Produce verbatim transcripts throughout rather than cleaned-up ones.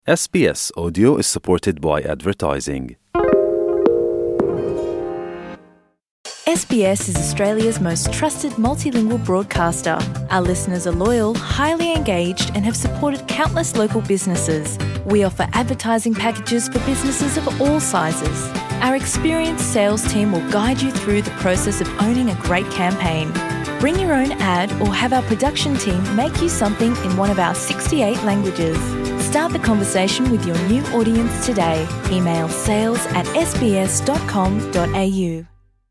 S B S Audio is supported by advertising. S B S is Australia's most trusted multilingual broadcaster. Our listeners are loyal, highly engaged, and have supported countless local businesses. We offer advertising packages for businesses of all sizes. Our experienced sales team will guide you through the process of owning a great campaign. Bring your own ad or have our production team make you something in one of our sixty-eight languages. Start the conversation with your new audience today. Email sales at s b s dot com dot a u.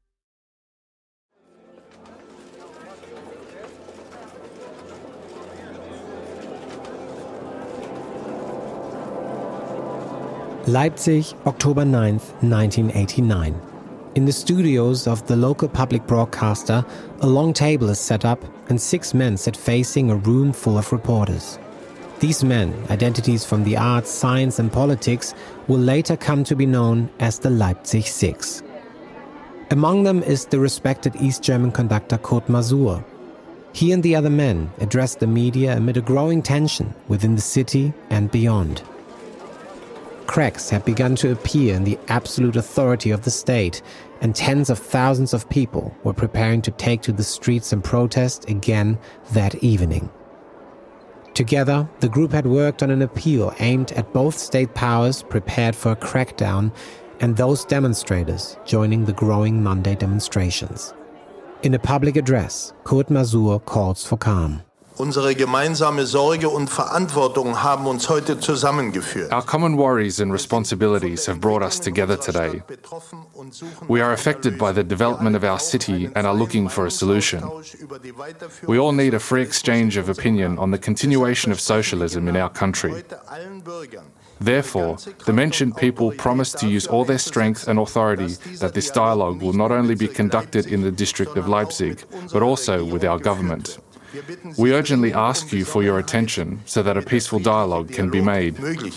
Leipzig, October ninth, nineteen eighty-nine. In the studios of the local public broadcaster, a long table is set up and six men sit facing a room full of reporters. These men, identities from the arts, science and politics, will later come to be known as the Leipzig Six. Among them is the respected East German conductor Kurt Masur. He and the other men address the media amid a growing tension within the city and beyond. Cracks had begun to appear in the absolute authority of the state, and tens of thousands of people were preparing to take to the streets and protest again that evening. Together, the group had worked on an appeal aimed at both state powers prepared for a crackdown and those demonstrators joining the growing Monday demonstrations. In a public address, Kurt Masur calls for calm. Unsere gemeinsame Sorge und Verantwortung haben uns heute zusammengeführt. Our common worries and responsibilities have brought us together today. We are affected by the development of our city and are looking for a solution. We all need a free exchange of opinion on the continuation of socialism in our country. Therefore, the mentioned people promise to use all their strength and authority that this dialogue will not only be conducted in the district of Leipzig, but also with our government. We urgently ask you for your attention so that a peaceful dialogue can be made.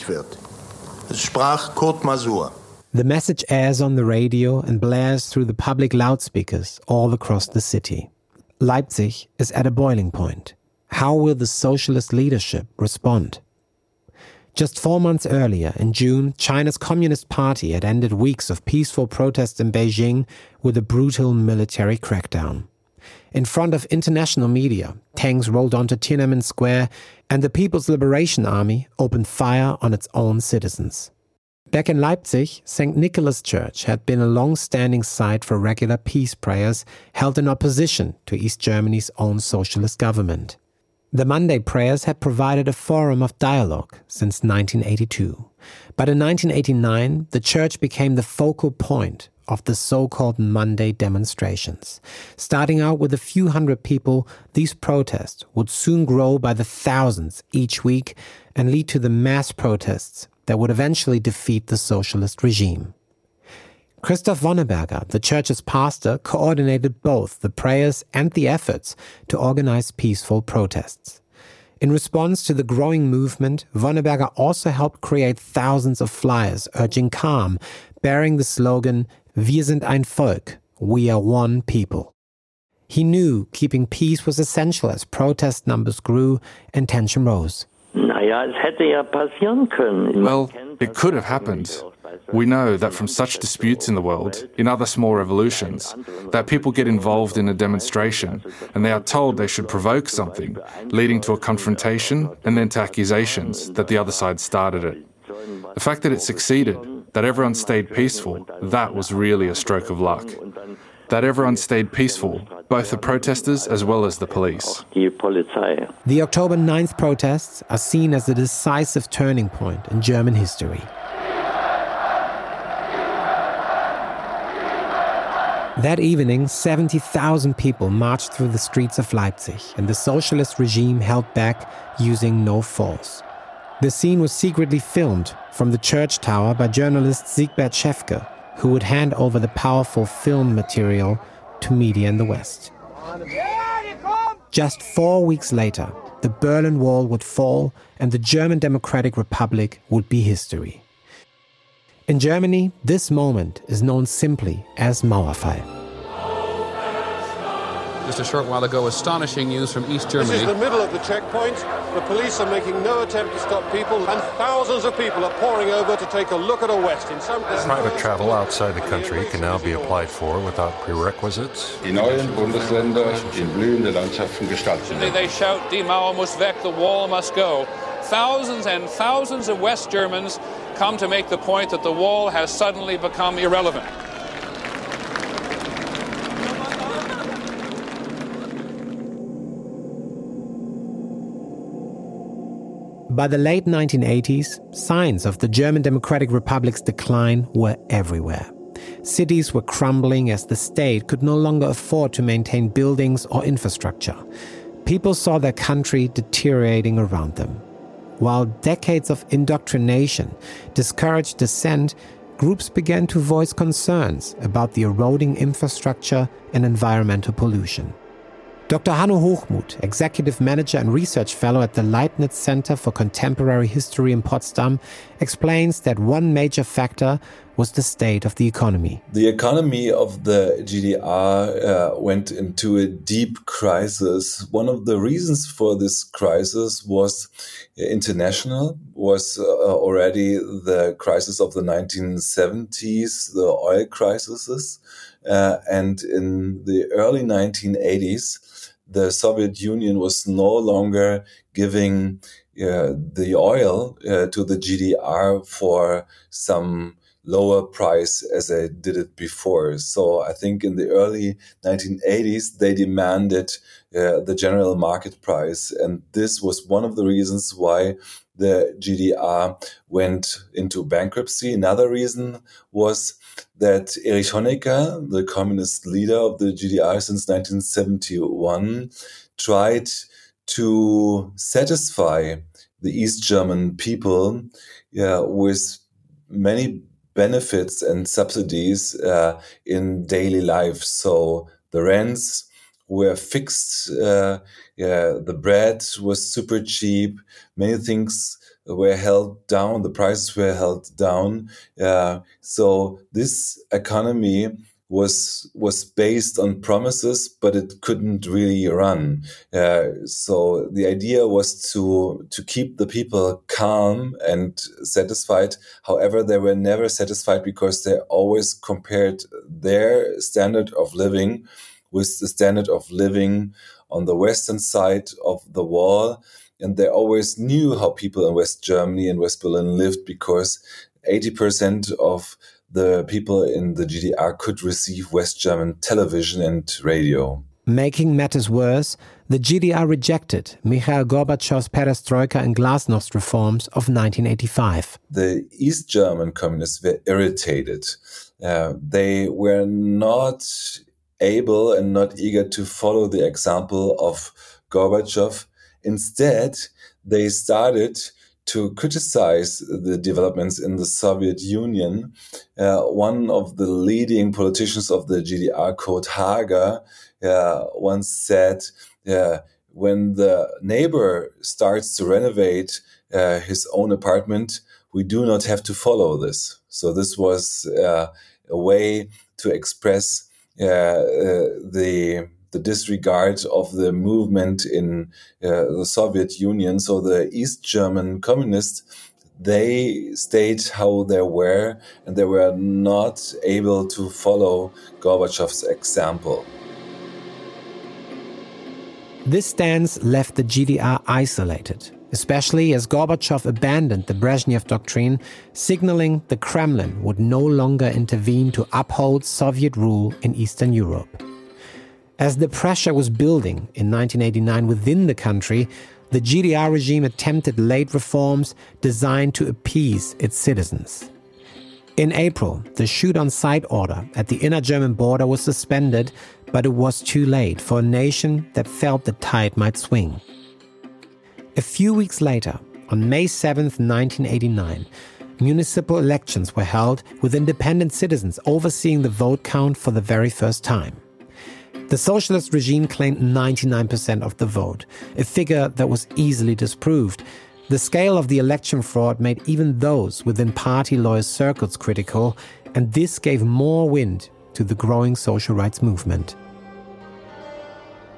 The message airs on the radio and blares through the public loudspeakers all across the city. Leipzig is at a boiling point. How will the socialist leadership respond? Just four months earlier, in June, China's Communist Party had ended weeks of peaceful protests in Beijing with a brutal military crackdown. In front of international media, tanks rolled onto Tiananmen Square and the People's Liberation Army opened fire on its own citizens. Back in Leipzig, Saint Nicholas Church had been a long-standing site for regular peace prayers held in opposition to East Germany's own socialist government. The Monday prayers had provided a forum of dialogue since nineteen eighty-two. But in nineteen eighty-nine, the church became the focal point of the so-called Monday demonstrations. Starting out with a few hundred people, these protests would soon grow by the thousands each week and lead to the mass protests that would eventually defeat the socialist regime. Christoph Wonneberger, the church's pastor, coordinated both the prayers and the efforts to organize peaceful protests. In response to the growing movement, Wonneberger also helped create thousands of flyers urging calm, bearing the slogan, "Wir sind ein Volk, we are one people." He knew keeping peace was essential as protest numbers grew and tension rose. Well, it could have happened. We know that from such disputes in the world, in other small revolutions, that people get involved in a demonstration and they are told they should provoke something, leading to a confrontation and then to accusations that the other side started it. The fact that it succeeded, that everyone stayed peaceful, that was really a stroke of luck. That everyone stayed peaceful, both the protesters as well as the police. The October ninth protests are seen as a decisive turning point in German history. That evening, seventy thousand people marched through the streets of Leipzig, and the socialist regime held back using no force. The scene was secretly filmed from the church tower by journalist Siegbert Schäfke, who would hand over the powerful film material to media in the West. Just four weeks later, the Berlin Wall would fall and the German Democratic Republic would be history. In Germany, this moment is known simply as Mauerfall. The just a short while ago, astonishing news from East Germany. This is the middle of the checkpoint. The police are making no attempt to stop people, and thousands of people are pouring over to take a look at a West. In some cases, private travel outside the country can now be applied for without prerequisites. Die neuen Bundesländer in blühende Landschaften gestalten. They shout, Die Mauer muss weg, the wall must go. Thousands and thousands of West Germans come to make the point that the wall has suddenly become irrelevant. By the late nineteen eighties, signs of the German Democratic Republic's decline were everywhere. Cities were crumbling as the state could no longer afford to maintain buildings or infrastructure. People saw their country deteriorating around them. While decades of indoctrination discouraged dissent, groups began to voice concerns about the eroding infrastructure and environmental pollution. Doctor Hanno Hochmuth, Executive Manager and Research Fellow at the Leibniz Center for Contemporary History in Potsdam, explains that one major factor was the state of the economy. The economy of the G D R uh, went into a deep crisis. One of the reasons for this crisis was international, was uh, already the crisis of the nineteen seventies, the oil crises. Uh, and in the early nineteen eighties, the Soviet Union was no longer giving uh, the oil uh, to the G D R for some lower price as they did it before. So I think in the early nineteen eighties, they demanded uh, the general market price. And this was one of the reasons why the G D R went into bankruptcy. Another reason was that Erich Honecker, the communist leader of the G D R since nineteen seventy-one, tried to satisfy the East German people yeah, with many benefits and subsidies uh, in daily life. So the rents were fixed, uh, yeah, the bread was super cheap, many things were held down, the prices were held down. Uh, so this economy was was based on promises, but it couldn't really run. Uh, so the idea was to to keep the people calm and satisfied. However, they were never satisfied because they always compared their standard of living with the standard of living on the western side of the wall. And they always knew how people in West Germany and West Berlin lived because eighty percent of the people in the G D R could receive West German television and radio. Making matters worse, the G D R rejected Mikhail Gorbachev's perestroika and glasnost reforms of nineteen eighty-five. The East German communists were irritated. Uh, they were not able and not eager to follow the example of Gorbachev. Instead, they started to criticize the developments in the Soviet Union. Uh, one of the leading politicians of the G D R, Kurt Hager, uh, once said, uh, when the neighbor starts to renovate uh, his own apartment, we do not have to follow this. So this was uh, a way to express uh, uh, the the disregard of the movement in uh, the Soviet Union. So the East German communists, they stayed how they were, and they were not able to follow Gorbachev's example. This stance left the G D R isolated, especially as Gorbachev abandoned the Brezhnev doctrine, signaling the Kremlin would no longer intervene to uphold Soviet rule in Eastern Europe. As the pressure was building in nineteen eighty-nine within the country, the G D R regime attempted late reforms designed to appease its citizens. In April, the shoot-on-sight order at the inner German border was suspended, but it was too late for a nation that felt the tide might swing. A few weeks later, on May seventh, nineteen eighty-nine, municipal elections were held with independent citizens overseeing the vote count for the very first time. The socialist regime claimed ninety-nine percent of the vote, a figure that was easily disproved. The scale of the election fraud made even those within party-loyal circles critical, and this gave more wind to the growing social rights movement.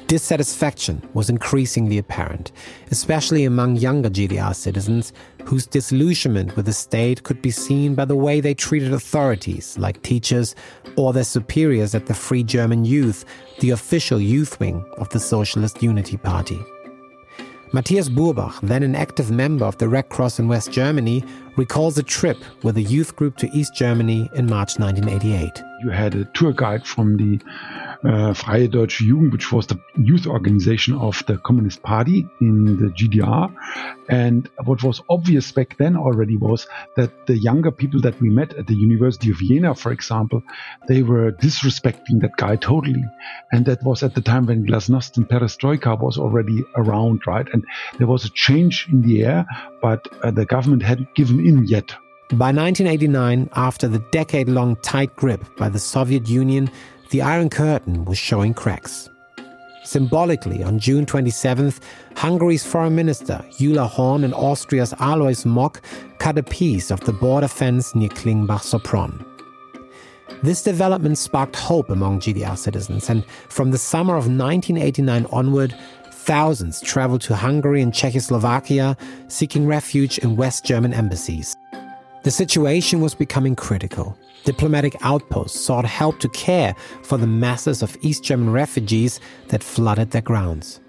Dissatisfaction was increasingly apparent, especially among younger G D R citizens whose disillusionment with the state could be seen by the way they treated authorities like teachers or their superiors at the Free German Youth, the official youth wing of the Socialist Unity Party. Matthias Burbach, then an active member of the Red Cross in West Germany, recalls a trip with a youth group to East Germany in March nineteen eighty-eight. You had a tour guide from the uh, Freie Deutsche Jugend, which was the youth organization of the Communist Party in the G D R. And what was obvious back then already was that the younger people that we met at the University of Jena, for example, they were disrespecting that guy totally. And that was at the time when Glasnost and Perestroika was already around, right? And there was a change in the air, but uh, the government hadn't given in yet. By nineteen eighty-nine, after the decade-long tight grip by the Soviet Union, the Iron Curtain was showing cracks. Symbolically, on June twenty-seventh, Hungary's Foreign Minister Gyula Horn and Austria's Alois Mock cut a piece of the border fence near Klingbach-Sopron. This development sparked hope among G D R citizens, and from the summer of nineteen eighty-nine onward, thousands traveled to Hungary and Czechoslovakia, seeking refuge in West German embassies. The situation was becoming critical. Diplomatic outposts sought help to care for the masses of East German refugees that flooded their grounds.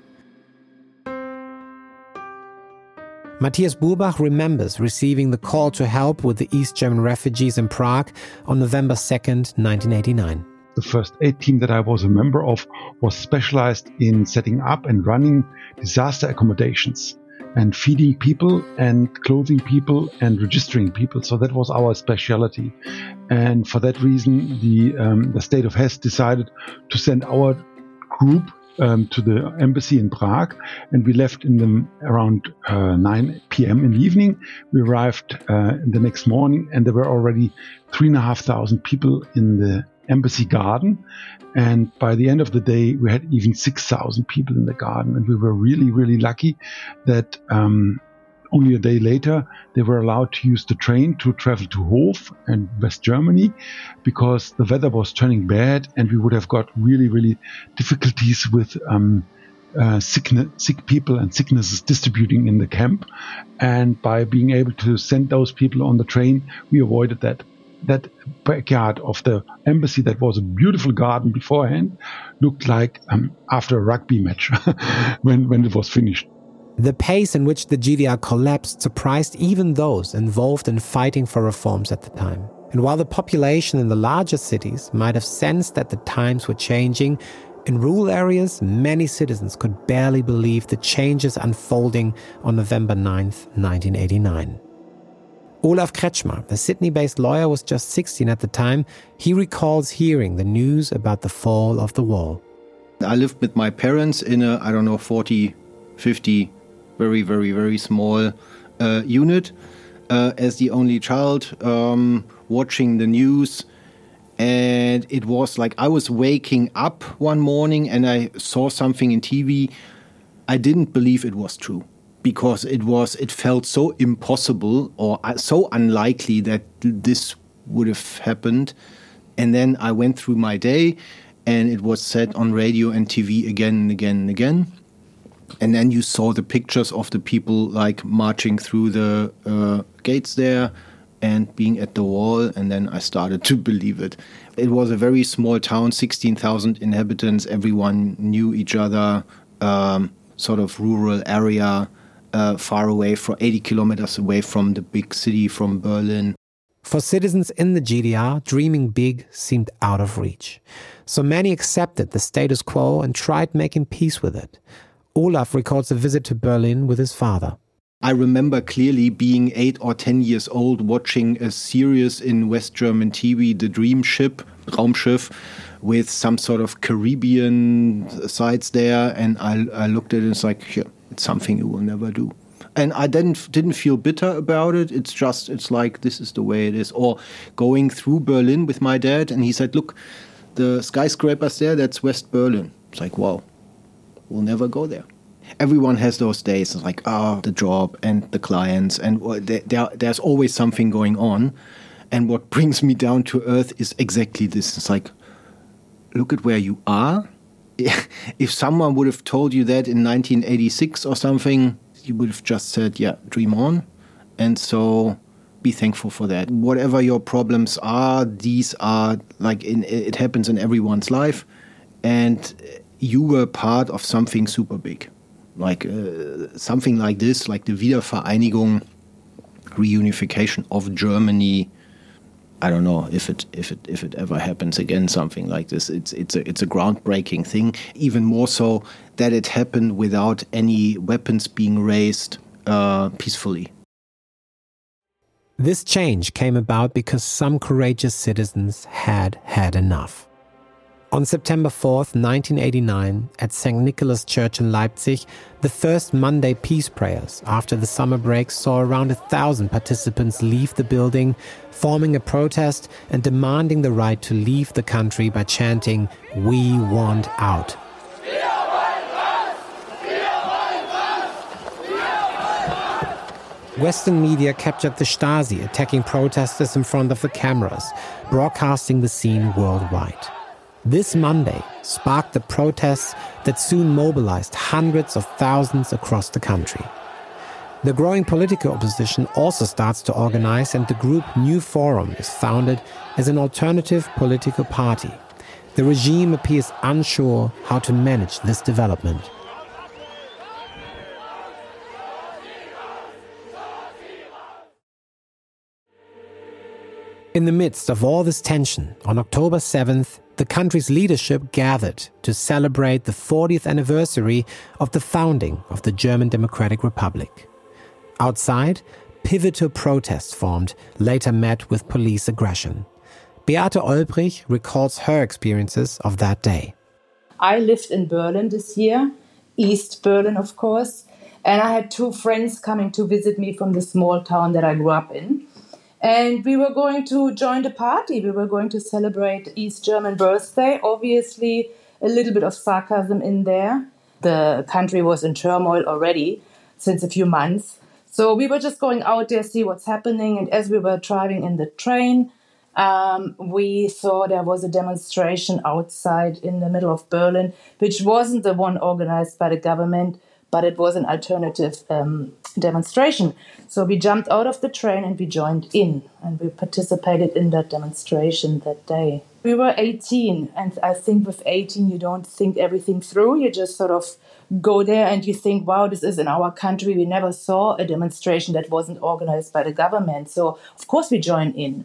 Matthias Burbach remembers receiving the call to help with the East German refugees in Prague on November second, nineteen eighty-nine. The first aid team that I was a member of was specialized in setting up and running disaster accommodations and feeding people and clothing people and registering people. So that was our specialty. And for that reason, the um, the state of Hesse decided to send our group um, to the embassy in Prague. And we left in the, around uh, nine p.m. in the evening. We arrived uh, the next morning, and there were already three and a half thousand people in the embassy garden. And by the end of the day, we had even six thousand people in the garden. And we were really, really lucky that um, only a day later, they were allowed to use the train to travel to Hof and West Germany, because the weather was turning bad and we would have got really, really difficulties with um, uh, sickness, sick people and sicknesses distributing in the camp. And by being able to send those people on the train, we avoided that. That backyard of the embassy, that was a beautiful garden beforehand, looked like um, after a rugby match when, when it was finished. The pace in which the G D R collapsed surprised even those involved in fighting for reforms at the time. And while the population in the larger cities might have sensed that the times were changing, in rural areas, many citizens could barely believe the changes unfolding on November ninth, nineteen eighty-nine. Olaf Kretschmer, a Sydney-based lawyer, was just sixteen at the time. He recalls hearing the news about the fall of the wall. I lived with my parents in a, I don't know, forty, fifty, very, very, very small uh, unit uh, as the only child, um, watching the news. And it was like I was waking up one morning and I saw something in T V. I didn't believe it was true, because it was, it felt so impossible or so unlikely that this would have happened. And then I went through my day and it was said on radio and T V again and again and again. And then you saw the pictures of the people like marching through the uh, gates there and being at the wall. And then I started to believe it. It was a very small town, sixteen thousand inhabitants. Everyone knew each other, um, sort of rural area. Uh, far away, from eighty kilometers away from the big city, from Berlin. For citizens in the G D R, dreaming big seemed out of reach. So many accepted the status quo and tried making peace with it. Olaf recalls a visit to Berlin with his father. I remember clearly being eight or ten years old, watching a series in West German T V, The Dream Ship, Raumschiff, with some sort of Caribbean sites there. And I, I looked at it and it's like, yeah, it's something you will never do. And I didn't didn't feel bitter about it. It's just, it's like, this is the way it is. Or going through Berlin with my dad, and he said, look, the skyscrapers there, that's West Berlin. It's like, wow, we'll never go there. Everyone has those days. It's like, ah, oh, the job and the clients, and there, there's always something going on. And what brings me down to earth is exactly this. It's like, look at where you are if someone would have told you that in nineteen eighty-six or something, you would have just said, yeah, dream on. And so be thankful for that. Whatever your problems are, these are like in, it happens in everyone's life. And you were part of something super big. Like uh, something like this, like the Wiedervereinigung, reunification of Germany. I don't know if it if it if it ever happens again, something like this. It's it's a it's a groundbreaking thing. Even more so that it happened without any weapons being raised uh, peacefully. This change came about because some courageous citizens had had enough. On September fourth, nineteen eighty-nine, at Saint Nicholas Church in Leipzig, the first Monday peace prayers after the summer break saw around a thousand participants leave the building, forming a protest and demanding the right to leave the country by chanting, "We want out." Western media captured the Stasi attacking protesters in front of the cameras, broadcasting the scene worldwide. This Monday sparked the protests that soon mobilized hundreds of thousands across the country. The growing political opposition also starts to organize, and the group New Forum is founded as an alternative political party. The regime appears unsure how to manage this development. In the midst of all this tension, on October seventh, the country's leadership gathered to celebrate the fortieth anniversary of the founding of the German Democratic Republic. Outside, pivotal protests formed, later met with police aggression. Beate Olbrich recalls her experiences of that day. I lived in Berlin this year, East Berlin, of course, and I had two friends coming to visit me from the small town that I grew up in. And we were going to join the party. We were going to celebrate East German birthday. Obviously, a little bit of sarcasm in there. The country was in turmoil already since a few months. So we were just going out there, see what's happening. And as we were driving in the train, um, we saw there was a demonstration outside in the middle of Berlin, which wasn't the one organized by the government, but it was an alternative um, demonstration. So we jumped out of the train and we joined in, and we participated in that demonstration that day. We were eighteen, and I think with eighteen you don't think everything through. You just sort of go there and you think, wow, this is in our country. We never saw a demonstration that wasn't organized by the government. So of course we join in.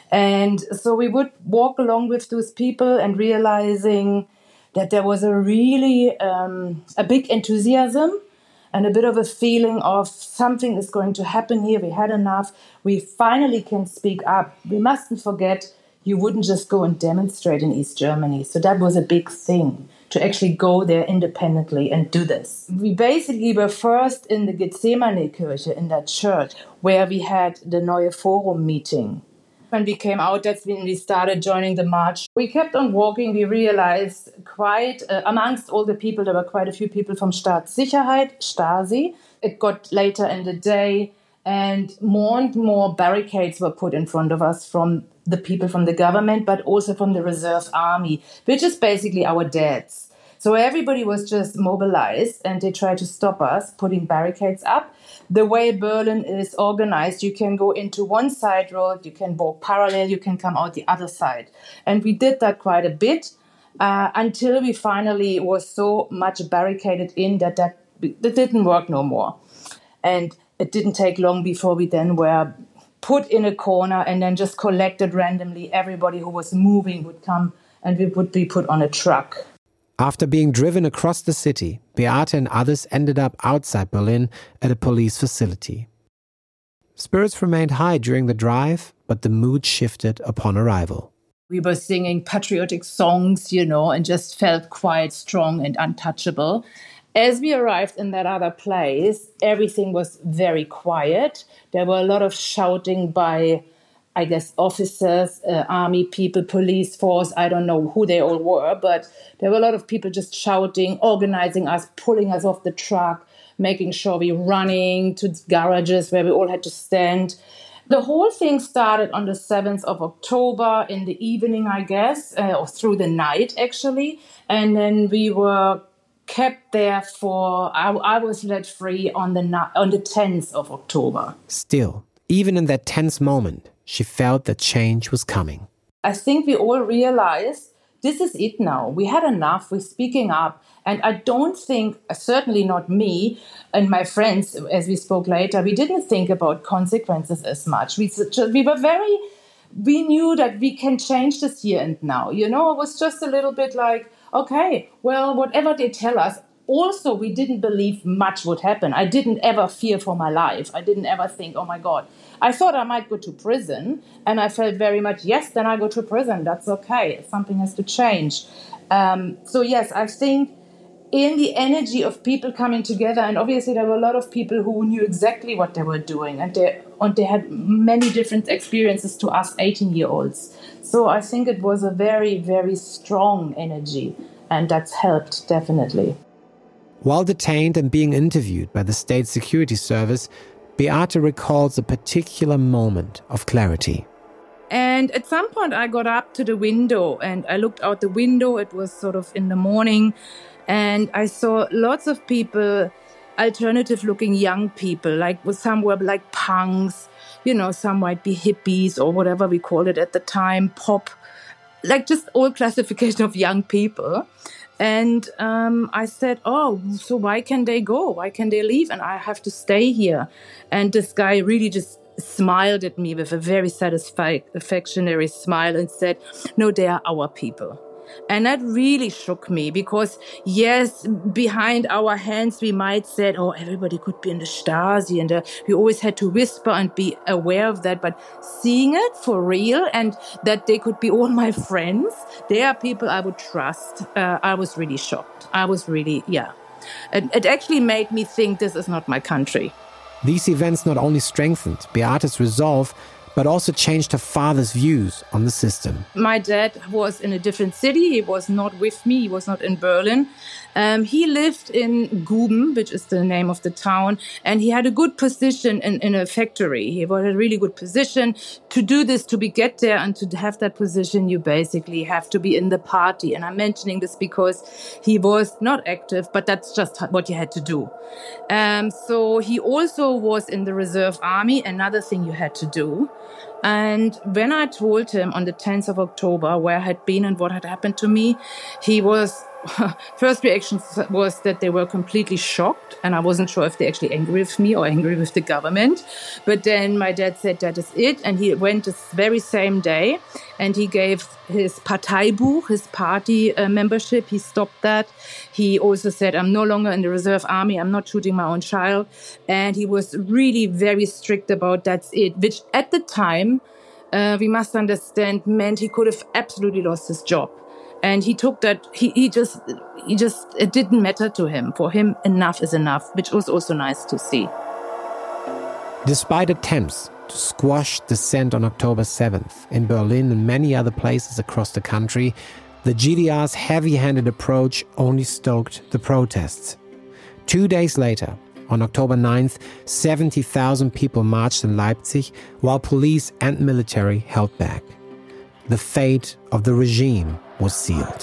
And so we would walk along with those people and realizing that there was a really um, a big enthusiasm and a bit of a feeling of something is going to happen here. We had enough. We finally can speak up. We mustn't forget you wouldn't just go and demonstrate in East Germany. So that was a big thing, to actually go there independently and do this. We basically were first in the Gethsemane Kirche, in that church, where we had the Neue Forum meeting. When we came out, that's when we started joining the march. We kept on walking. We realized quite, uh, amongst all the people, there were quite a few people from Staatssicherheit, Stasi. It got later in the day, and more and more barricades were put in front of us from the people from the government, but also from the reserve army, which is basically our dads. So everybody was just mobilized, and they tried to stop us, putting barricades up. The way Berlin is organized, you can go into one side road, you can walk parallel, you can come out the other side. And we did that quite a bit uh, until we finally was so much barricaded in that, that that didn't work no more. And it didn't take long before we then were put in a corner and then just collected randomly. Everybody who was moving would come and we would be put on a truck. After being driven across the city, Beate and others ended up outside Berlin at a police facility. Spirits remained high during the drive, but the mood shifted upon arrival. We were singing patriotic songs, you know, and just felt quite strong and untouchable. As we arrived in that other place, everything was very quiet. There were a lot of shouting by, I guess, officers, uh, army people, police force. I don't know who they all were, but there were a lot of people just shouting, organizing us, pulling us off the truck, making sure we were running to garages where we all had to stand. The whole thing started on the seventh of October in the evening, I guess, uh, or through the night, actually. And then we were kept there for, I, I was let free on the on the tenth of October. Still, even in that tense moment, she felt that change was coming. I think we all realized this is it now. We had enough. We're speaking up. And I don't think, certainly not me and my friends, as we spoke later, we didn't think about consequences as much. We, we were very, we knew that we can change this here and now. You know, it was just a little bit like, okay, well, whatever they tell us. Also, we didn't believe much would happen. I didn't ever fear for my life. I didn't ever think, oh my God. I thought I might go to prison. And I felt very much, yes, then I go to prison. That's okay. Something has to change. Um, so yes, I think in the energy of people coming together, and obviously there were a lot of people who knew exactly what they were doing, and they and they had many different experiences to us eighteen-year-olds. So I think it was a very, very strong energy, and that's helped, definitely. While detained and being interviewed by the State Security Service, Beate recalls a particular moment of clarity. And at some point I got up to the window and I looked out the window. It was sort of in the morning. And I saw lots of people, alternative-looking young people, like some were like punks, you know, some might be hippies or whatever we called it at the time, pop, like just all classification of young people. And um, I said, oh, so why can they go? Why can they leave? And I have to stay here. And this guy really just smiled at me with a very satisfactory smile and said, no, they are our people. And that really shook me because, yes, behind our hands, we might say, oh, everybody could be in the Stasi. And uh, we always had to whisper and be aware of that. But seeing it for real and that they could be all my friends, they are people I would trust. Uh, I was really shocked. I was really, yeah. It, it actually made me think this is not my country. These events not only strengthened Beate's resolve, but also changed her father's views on the system. My dad was in a different city. He was not with me. He was not in Berlin. Um, he lived in Guben, which is the name of the town, and he had a good position in, in a factory. He had a really good position. To do this, to be get there and to have that position, you basically have to be in the party. And I'm mentioning this because he was not active, but that's just what you had to do. Um, so he also was in the reserve army, another thing you had to do. And when I told him on the tenth of October where I had been and what had happened to me, he was, first reaction was that they were completely shocked. And I wasn't sure if they're actually angry with me or angry with the government. But then my dad said, that is it. And he went this very same day and he gave his Parteibuch, his party uh, membership. He stopped that. He also said, I'm no longer in the reserve army. I'm not shooting my own child. And he was really very strict about that's it, which at the time, uh, we must understand, meant he could have absolutely lost his job. And he took that, he, he just, he just, it didn't matter to him. For him, enough is enough, which was also nice to see. Despite attempts to squash dissent on October seventh in Berlin and many other places across the country, the G D R's heavy-handed approach only stoked the protests. Two days later, on October ninth, seventy thousand people marched in Leipzig while police and military held back. The fate of the regime was sealed.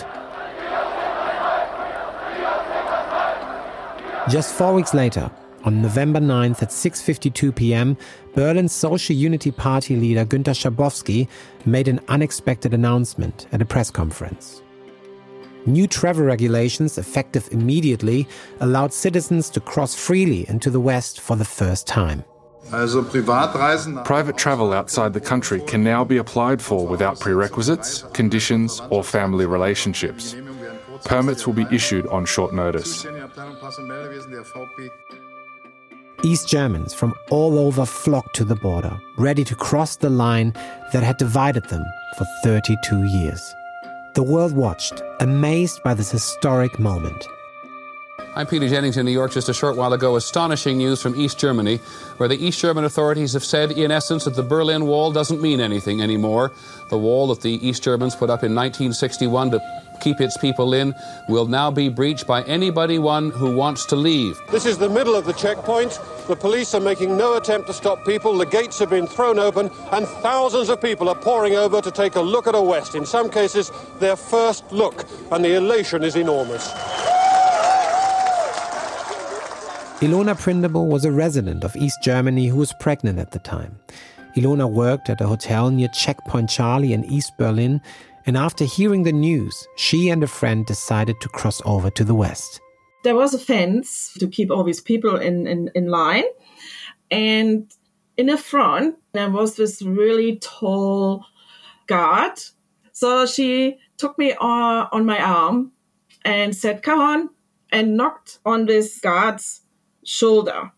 Just four weeks later, on November ninth at six fifty-two p.m., Berlin's Social Unity Party leader Günter Schabowski made an unexpected announcement at a press conference. New travel regulations, effective immediately, allowed citizens to cross freely into the West for the first time. Private travel outside the country can now be applied for without prerequisites, conditions, or family relationships. Permits will be issued on short notice. East Germans from all over flocked to the border, ready to cross the line that had divided them for thirty-two years. The world watched, amazed by this historic moment. I'm Peter Jennings in New York. Just a short while ago, astonishing news from East Germany, where the East German authorities have said, in essence, that the Berlin Wall doesn't mean anything anymore. The wall that the East Germans put up in nineteen sixty-one to keep its people in will now be breached by anybody one who wants to leave. This is the middle of the checkpoint. The police are making no attempt to stop people. The gates have been thrown open and thousands of people are pouring over to take a look at a West. In some cases, their first look, and the elation is enormous. Ilona Prindable was a resident of East Germany who was pregnant at the time. Ilona worked at a hotel near Checkpoint Charlie in East Berlin, and after hearing the news, she and a friend decided to cross over to the West. There was a fence to keep all these people in, in, in line, and in the front, there was this really tall guard. So she took me on, on my arm and said, "Come on," and knocked on this guard's shoulder.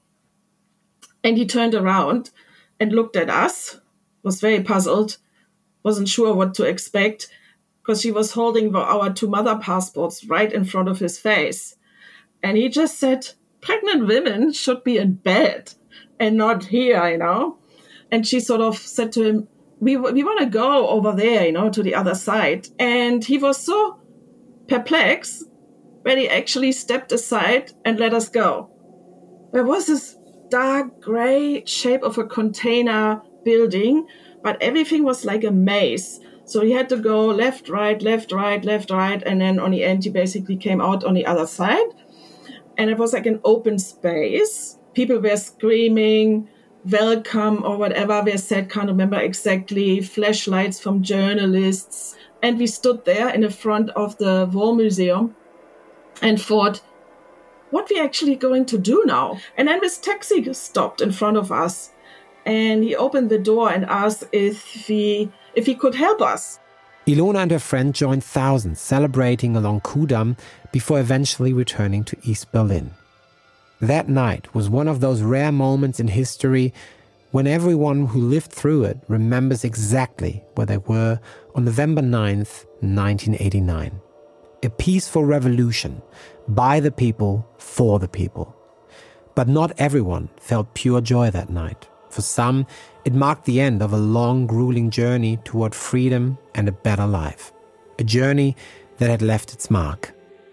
And he turned around and looked at us, was very puzzled, wasn't sure what to expect, because she was holding our two mother passports right in front of his face. And he just said, "Pregnant women should be in bed and not here, you know." And she sort of said to him, we, we want to go over there, you know, to the other side. And he was so perplexed when he actually stepped aside and let us go. There was this dark gray shape of a container building, but everything was like a maze. So he had to go left, right, left, right, left, right. And then on the end, he basically came out on the other side. And it was like an open space. People were screaming, "Welcome," or whatever they said, can't remember exactly, flashlights from journalists. And we stood there in the front of the War Museum and thought, what are we actually going to do now? And then this taxi stopped in front of us, and he opened the door and asked if he, if he could help us. Ilona and her friend joined thousands celebrating along Kudamm before eventually returning to East Berlin. That night was one of those rare moments in history when everyone who lived through it remembers exactly where they were on November ninth, nineteen eighty-nine. A peaceful revolution by the people, for the people. But not everyone felt pure joy that night. For some, it marked the end of a long, grueling journey toward freedom and a better life. A journey that had left its mark.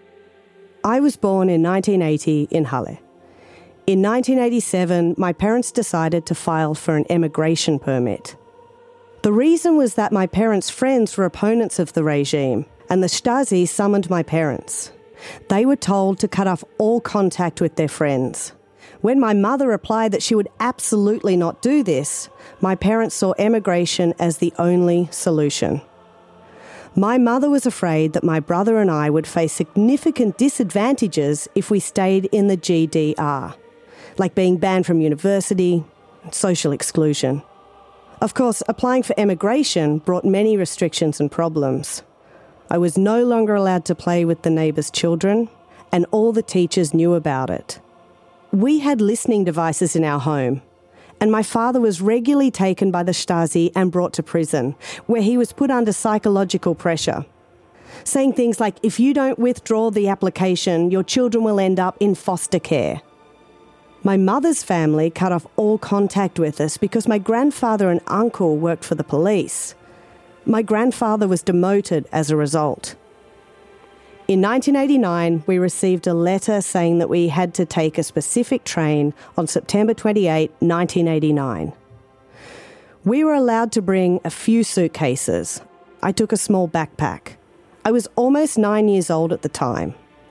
I was born in nineteen eighty in Halle. In nineteen eighty-seven, my parents decided to file for an emigration permit. The reason was that my parents' friends were opponents of the regime, and the Stasi summoned my parents. They were told to cut off all contact with their friends. When my mother replied that she would absolutely not do this, my parents saw emigration as the only solution. My mother was afraid that my brother and I would face significant disadvantages if we stayed in the G D R, like being banned from university, social exclusion. Of course, applying for emigration brought many restrictions and problems. I was no longer allowed to play with the neighbours' children, and all the teachers knew about it. We had listening devices in our home, and my father was regularly taken by the Stasi and brought to prison, where he was put under psychological pressure, saying things like, "If you don't withdraw the application, your children will end up in foster care." My mother's family cut off all contact with us because my grandfather and uncle worked for the police. My grandfather was demoted as a result. In nineteen eighty-nine, we received a letter saying that we had to take a specific train on September twenty-eighth, nineteen eighty-nine. We were allowed to bring a few suitcases. I took a small backpack. I was almost nine years old at the time.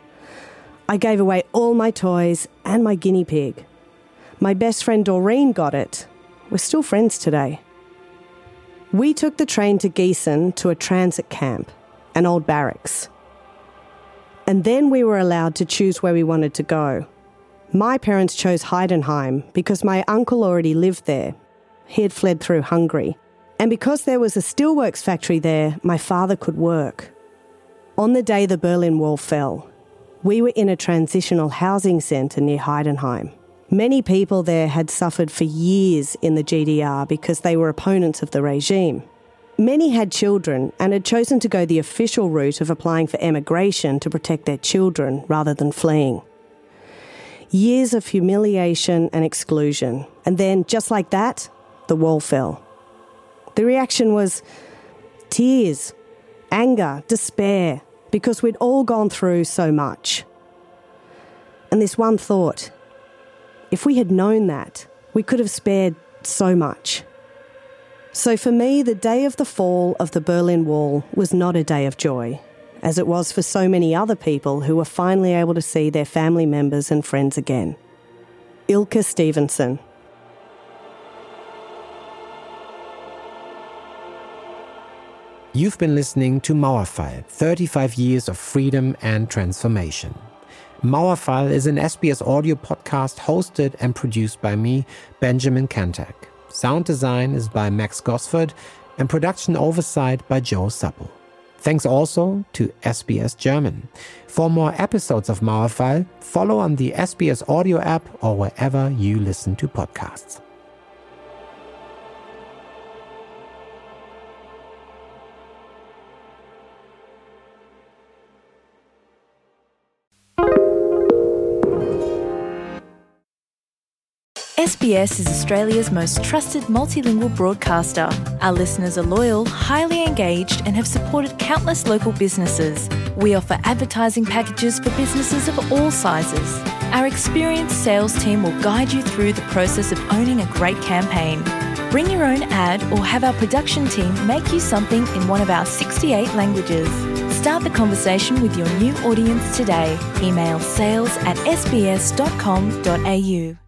I gave away all my toys and my guinea pig. My best friend Doreen got it. We're still friends today. We took the train to Gießen to a transit camp, an old barracks. And then we were allowed to choose where we wanted to go. My parents chose Heidenheim because my uncle already lived there. He had fled through Hungary. And because there was a steelworks factory there, my father could work. On the day the Berlin Wall fell, we were in a transitional housing centre near Heidenheim. Many people there had suffered for years in the G D R because they were opponents of the regime. Many had children and had chosen to go the official route of applying for emigration to protect their children rather than fleeing. Years of humiliation and exclusion. And then, just like that, the wall fell. The reaction was tears, anger, despair, because we'd all gone through so much. And this one thought, if we had known that, we could have spared so much. So for me, the day of the fall of the Berlin Wall was not a day of joy, as it was for so many other people who were finally able to see their family members and friends again. Ilka Stevenson. You've been listening to Mauerfall, thirty-five years of freedom and transformation. Mauerfall is an S B S audio podcast hosted and produced by me, Benjamin Kantak. Sound design is by Max Gosford and production oversight by Joe Supple. Thanks also to S B S German. For more episodes of Mauerfall, follow on the S B S audio app or wherever you listen to podcasts. S B S is Australia's most trusted multilingual broadcaster. Our listeners are loyal, highly engaged, and have supported countless local businesses. We offer advertising packages for businesses of all sizes. Our experienced sales team will guide you through the process of owning a great campaign. Bring your own ad or have our production team make you something in one of our sixty-eight languages. Start the conversation with your new audience today. Email sales at s b s dot com dot a u.